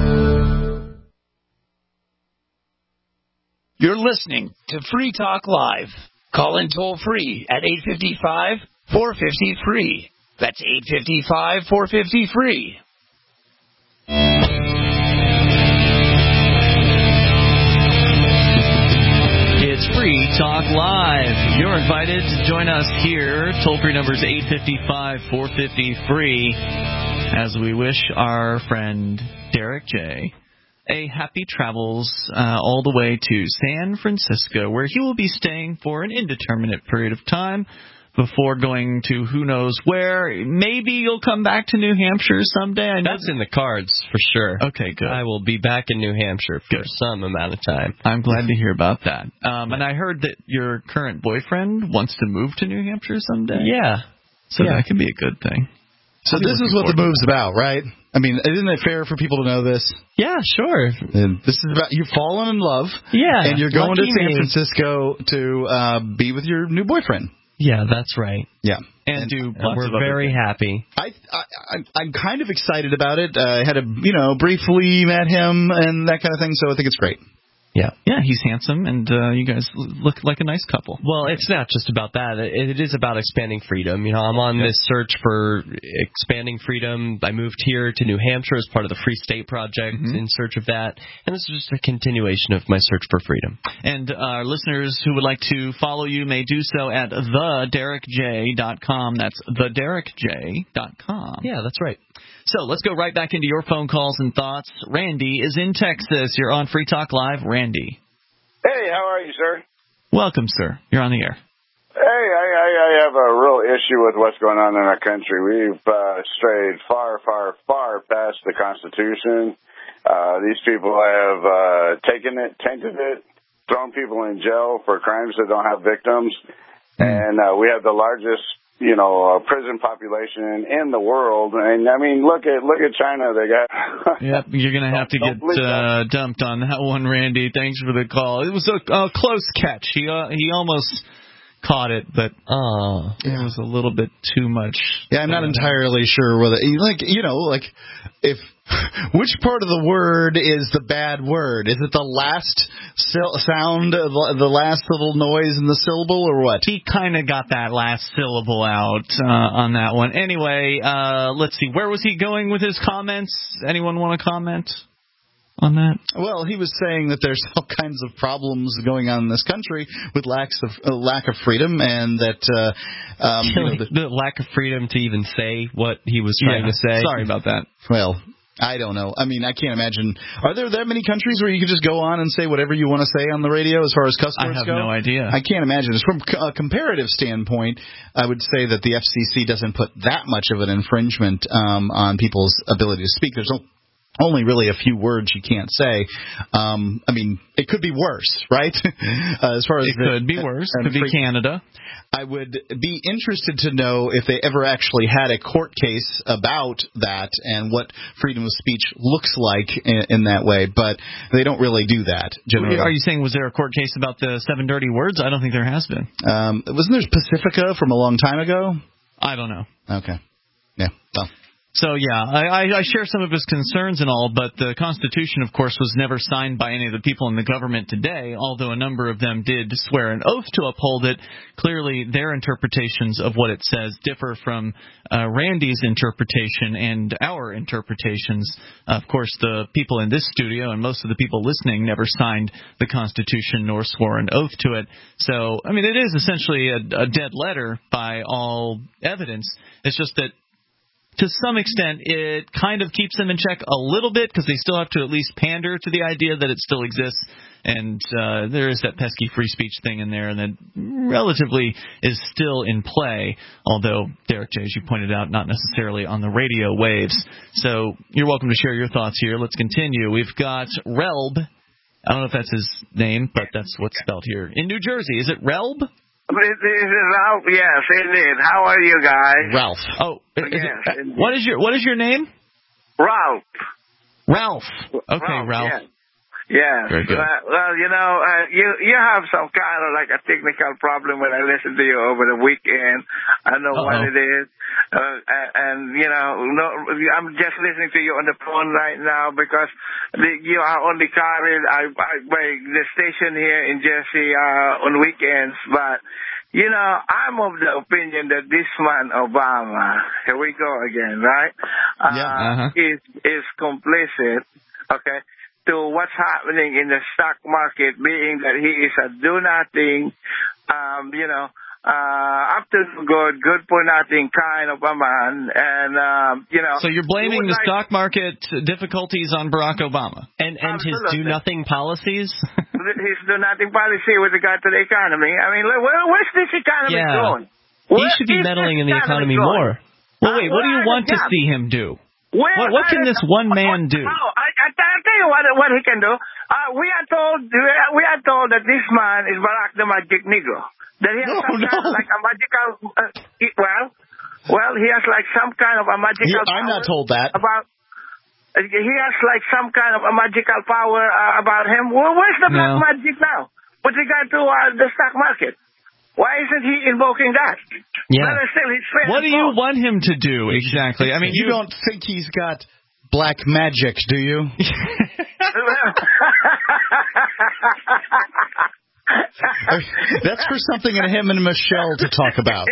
You're listening to Free Talk Live. Call in toll free at 855-450-FREE. That's 855-450-FREE. It's Free Talk Live. You're invited to join us here. Toll-free number is 855-450-FREE. As we wish our friend Derek J. a happy travels all the way to San Francisco, where he will be staying for an indeterminate period of time before going to who knows where. Maybe you'll come back to New Hampshire someday. I know that's in the cards for sure. Okay, good. I will be back in New Hampshire for some amount of time. I'm glad to hear about that. And I heard that your current boyfriend wants to move to New Hampshire someday. Yeah. So that could be a good thing. So this is what the move's about, right? I mean, isn't it fair for people to know this? Yeah, sure. And this is about you've fallen in love. Yeah. And you're going to San Francisco to be with your new boyfriend. Yeah, that's right. Yeah. And we're very happy. I'm kind of excited about it. I had briefly met him and that kind of thing, so I think it's great. Yeah. Yeah, he's handsome, and you guys look like a nice couple. Well, it's not just about that. It is about expanding freedom. You know, I'm on this search for expanding freedom. I moved here to New Hampshire as part of the Free State Project in search of that, and this is just a continuation of my search for freedom. And our listeners who would like to follow you may do so at TheDerekJ.com. That's TheDerekJ.com. Yeah, that's right. So let's go right back into your phone calls and thoughts. Randy is in Texas. You're on Free Talk Live. Randy. Hey, how are you, sir? Welcome, sir. You're on the air. Hey, I have a real issue with what's going on in our country. We've strayed far, far, far past the Constitution. These people have taken it, tainted it, thrown people in jail for crimes that don't have victims. And we have the largest prison population in the world, and I mean, look at China. They got. Yep, you're gonna have to get dumped on that one, Randy. Thanks for the call. It was a close catch. He almost caught it, but it was a little bit too much. Yeah, I'm not entirely sure whether if. Which part of the word is the bad word? Is it the last sound, the last little noise in the syllable, or what? He kind of got that last syllable out on that one. Anyway, let's see. Where was he going with his comments? Anyone want to comment on that? Well, he was saying that there's all kinds of problems going on in this country with lack of freedom, and that the lack of freedom to even say what he was trying to say. Sorry about that. Well, I don't know. I mean, I can't imagine. Are there that many countries where you can just go on and say whatever you want to say on the radio as far as cuss words go? I have no idea. I can't imagine. From a comparative standpoint, I would say that the FCC doesn't put that much of an infringement on people's ability to speak. There's only really a few words you can't say. I mean, it could be worse, right? As far as it could be worse. It could be Canada. I would be interested to know if they ever actually had a court case about that and what freedom of speech looks like in that way, but they don't really do that generally. Are you saying was there a court case about the 7 dirty words? I don't think there has been. Wasn't there Pacifica from a long time ago? I don't know. Okay. Yeah. Well. So, yeah, I share some of his concerns and all, but the Constitution, of course, was never signed by any of the people in the government today, although a number of them did swear an oath to uphold it. Clearly, their interpretations of what it says differ from Randy's interpretation and our interpretations. Of course, the people in this studio and most of the people listening never signed the Constitution nor swore an oath to it. So, I mean, it is essentially a dead letter by all evidence. It's just that to some extent, it kind of keeps them in check a little bit because they still have to at least pander to the idea that it still exists. And there is that pesky free speech thing in there that relatively is still in play, although, Derek J., as you pointed out, not necessarily on the radio waves. So you're welcome to share your thoughts here. Let's continue. We've got Relb. I don't know if that's his name, but that's what's spelled here. In New Jersey. Is it Relb? This is Ralph. Yes, indeed. How are you guys? Ralph. Oh, what is your name? Ralph. Ralph. Okay, Ralph. Yes. Very good. Well, you have some kind of like a technical problem when I listen to you over the weekend. I know what it is. I'm just listening to you on the phone right now because you are only carried by the station here in Jersey on weekends. But, I'm of the opinion that this man, Obama, here we go again, right? Is complicit, okay, to what's happening in the stock market, being that he is a do-nothing, up to good for nothing kind of a man, and So you're blaming the stock market difficulties on Barack Obama and his do-nothing policies. His do-nothing policy with regard to the economy. I mean, where's this economy going? He should be meddling in the economy more. Well, wait, what do you want to see him do? What can this one man do? I'll tell you what he can do. We are told that this man is Barack the Magic Negro. That he has like a magical. Well, he has like some kind of a magical. I'm not told that. He has like some kind of a magical power about him. Where's the black magic now with regard to the stock market? Why isn't he invoking that? Yeah. What do you want him to do exactly? I mean, you don't think he's got black magic, do you? That's for something in him and Michelle to talk about.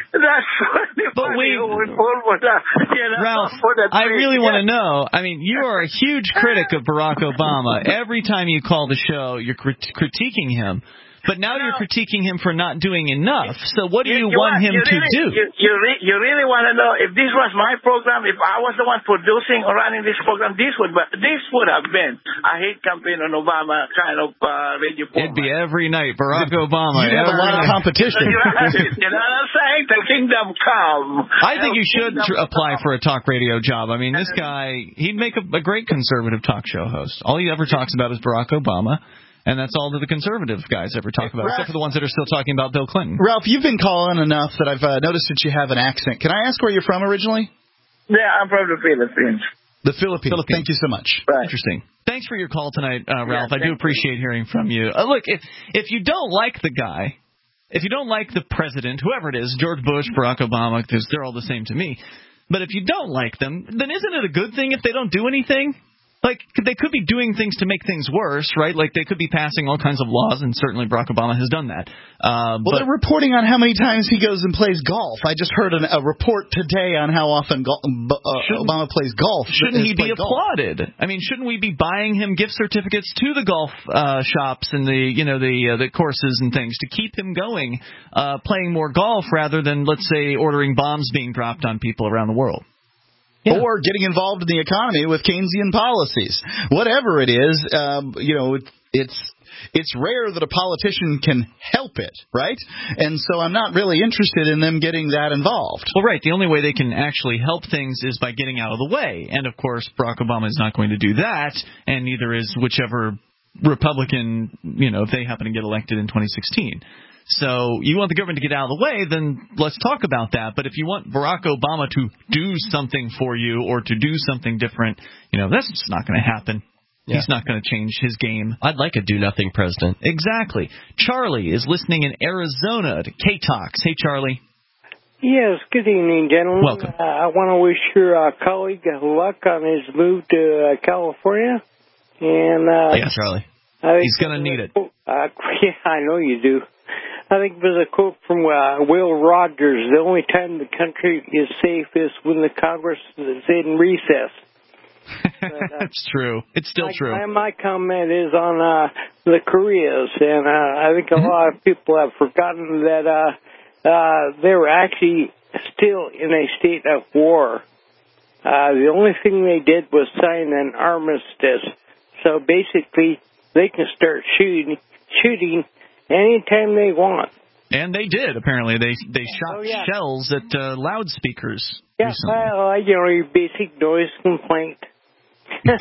Ralph, I really want to know. I mean, you are a huge critic of Barack Obama. Every time you call the show, you're critiquing him. But now you're critiquing him for not doing enough. So what do you want him to do? You really want to know if this was my program, if I was the one producing or running this program, this would have been a hate campaign on Obama kind of radio program. It'd be every night, Barack Obama. You'd have a lot of competition. You know what I'm saying? The kingdom come. I think you should apply for a talk radio job. I mean, this guy, he'd make a great conservative talk show host. All he ever talks about is Barack Obama. And that's all that the conservative guys ever talk about, except for the ones that are still talking about Bill Clinton. Ralph, you've been calling enough that I've noticed that you have an accent. Can I ask where you're from originally? Yeah, I'm from the Philippines. The Philippines. Thank you so much. Right. Interesting. Thanks for your call tonight, Ralph. I do appreciate hearing from you. Look, if you don't like the guy, if you don't like the president, whoever it is, George Bush, Barack Obama, because they're all the same to me, but if you don't like them, then isn't it a good thing if they don't do anything? Like, they could be doing things to make things worse, right? Like, they could be passing all kinds of laws, and certainly Barack Obama has done that. Well, they're reporting on how many times he goes and plays golf. I just heard a report today on how often Obama plays golf. Shouldn't he be applauded? I mean, shouldn't we be buying him gift certificates to the golf shops and the courses and things to keep him going, playing more golf rather than, let's say, ordering bombs being dropped on people around the world? or getting involved in the economy with Keynesian policies. Whatever it is, it's rare that a politician can help it, right? And so I'm not really interested in them getting that involved. Well, right. The only way they can actually help things is by getting out of the way. And, of course, Barack Obama is not going to do that, and neither is whichever Republican, if they happen to get elected in 2016. So you want the government to get out of the way, then let's talk about that. But if you want Barack Obama to do something for you or to do something different, that's just not going to happen. Yeah. He's not going to change his game. I'd like a do-nothing president. Exactly. Charlie is listening in Arizona to K-Talks. Hey, Charlie. Yes, good evening, gentlemen. Welcome. I want to wish your colleague luck on his move to California. And yeah, Charlie. He's going to need it. Yeah, I know you do. I think there's a quote from Will Rogers: "The only time the country is safe is when the Congress is in recess." That's true. It's still true. My comment is on the Koreas, and I think a lot of people have forgotten that they were actually still in a state of war. The only thing they did was sign an armistice. So basically, they can start shooting anytime they want. And they did, apparently. They shot shells at loudspeakers recently. Well, your basic noise complaint. Don't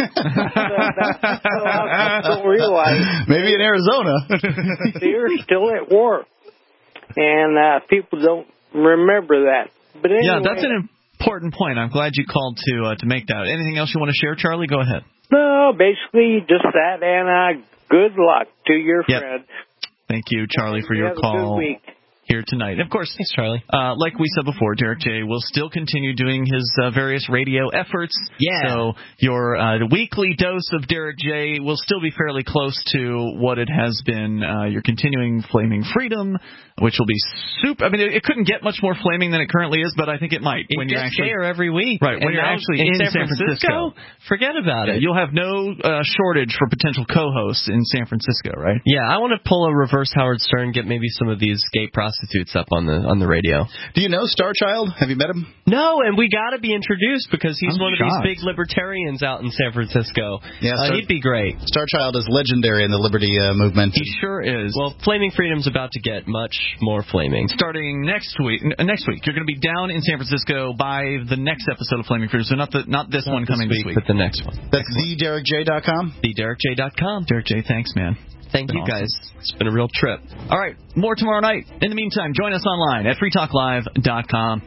realize. Maybe in Arizona. They're still at war. And people don't remember that. But anyway, yeah, that's an important point. I'm glad you called to make that. Anything else you want to share, Charlie? Go ahead. No, basically just that, and good luck to your friend. Thank you, Charlie, for your call here tonight. Of course, thanks, Charlie. Like we said before, Derek J. will still continue doing his various radio efforts. Yeah. So your weekly dose of Derek J. will still be fairly close to what it has been. Your continuing Flaming Freedom, which will be super. I mean, it couldn't get much more flaming than it currently is, but I think it might. It gets gayer every week. Right, when you're actually in San Francisco. Forget about it. You'll have no shortage for potential co-hosts in San Francisco, right? Yeah, I want to pull a reverse Howard Stern, get maybe some of these gay prostitutes up on the radio. Do you know Starchild? Have you met him? No, and we got to be introduced because he's one of shocked. these big libertarians out in San Francisco. Yeah, he'd be great. Starchild is legendary in the liberty movement. He sure is. Well, Flaming Freedom's about to get much more flaming. Starting next week, you're going to be down in San Francisco by the next episode of Flaming Freedom. So not this one coming this week, but the next one. That's TheDerekJ.com? TheDerekJ.com. Derek J, thanks, man. Thank you, guys. It's been a real trip. All right, more tomorrow night. In the meantime, join us online at freetalklive.com.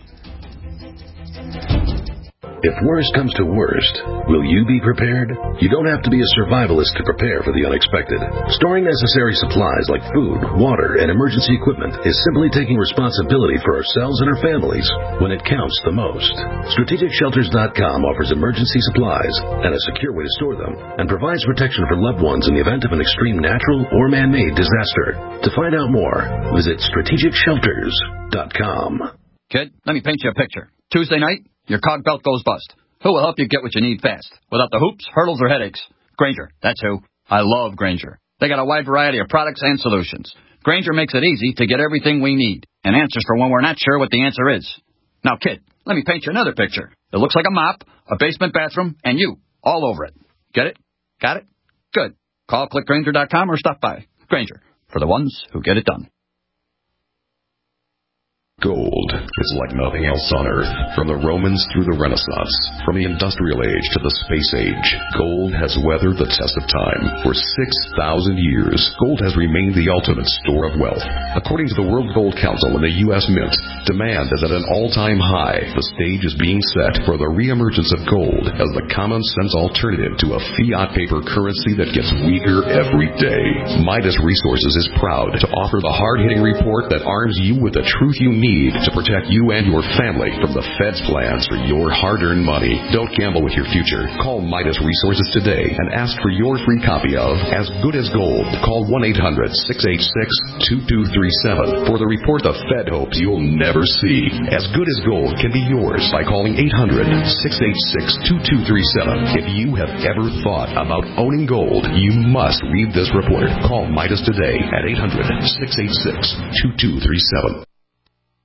If worst comes to worst, will you be prepared? You don't have to be a survivalist to prepare for the unexpected. Storing necessary supplies like food, water, and emergency equipment is simply taking responsibility for ourselves and our families when it counts the most. StrategicShelters.com offers emergency supplies and a secure way to store them and provides protection for loved ones in the event of an extreme natural or man-made disaster. To find out more, visit StrategicShelters.com. Kid, let me paint you a picture. Tuesday night, your cog belt goes bust. Who will help you get what you need fast? Without the hoops, hurdles, or headaches? Grainger, that's who. I love Grainger. They got a wide variety of products and solutions. Grainger makes it easy to get everything we need, and answers for when we're not sure what the answer is. Now, kid, let me paint you another picture. It looks like a mop, a basement bathroom, and you, all over it. Get it? Got it? Good. Call clickgrainger.com or stop by. Grainger, for the ones who get it done. Gold is like nothing else on Earth. From the Romans through the Renaissance, from the Industrial Age to the Space Age, gold has weathered the test of time. For 6,000 years, gold has remained the ultimate store of wealth. According to the World Gold Council and the U.S. Mint, demand is at an all-time high. The stage is being set for the reemergence of gold as the common-sense alternative to a fiat paper currency that gets weaker every day. Midas Resources is proud to offer the hard-hitting report that arms you with the truth you need to protect you and your family from the Fed's plans for your hard-earned money. Don't gamble with your future. Call Midas Resources today and ask for your free copy of As Good as Gold. Call 1-800-686-2237 for the report the Fed hopes you'll never see. As Good as Gold can be yours by calling 800-686-2237. If you have ever thought about owning gold, you must read this report. Call Midas today at 800-686-2237.